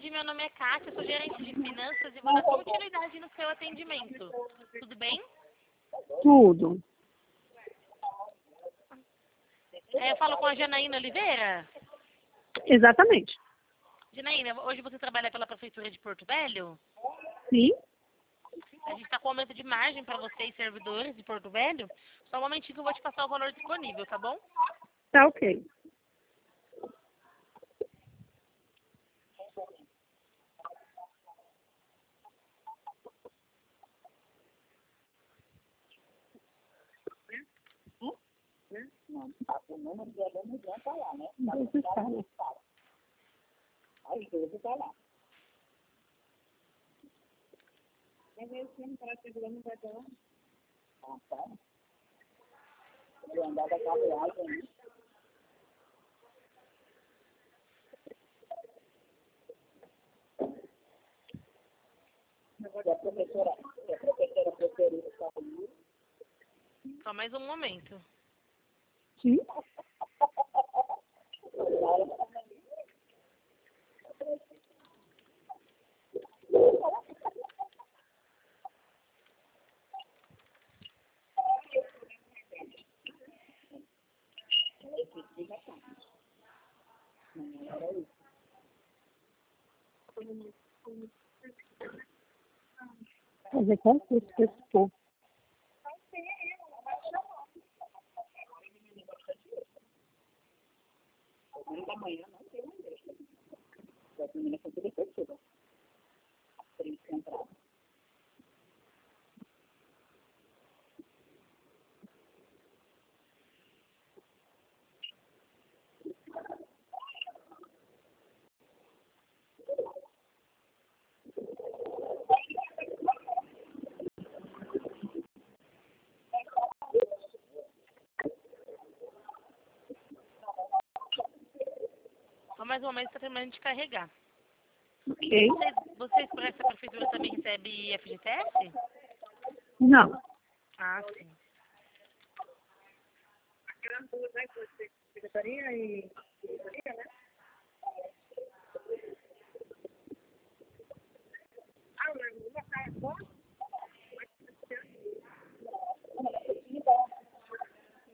tarde, meu nome é Kátia, sou gerente de finanças e vou dar continuidade no seu atendimento. Tudo bem? Tudo. Eu falo com a Janaína Oliveira. Exatamente. Janaína, hoje você trabalha pela Prefeitura de Porto Velho? Sim? A gente está com aumento de margem para vocês, servidores de Porto Velho. Só um momentinho que eu vou te passar o valor disponível, tá bom? Tá ok. Só mais um momento. Sim? Fazer concurso com esse povo. Só mais um momento está terminando de carregar. Ok. Vocês por essa prefeitura também recebem FGTS? Não. Ah, sim. Secretaria e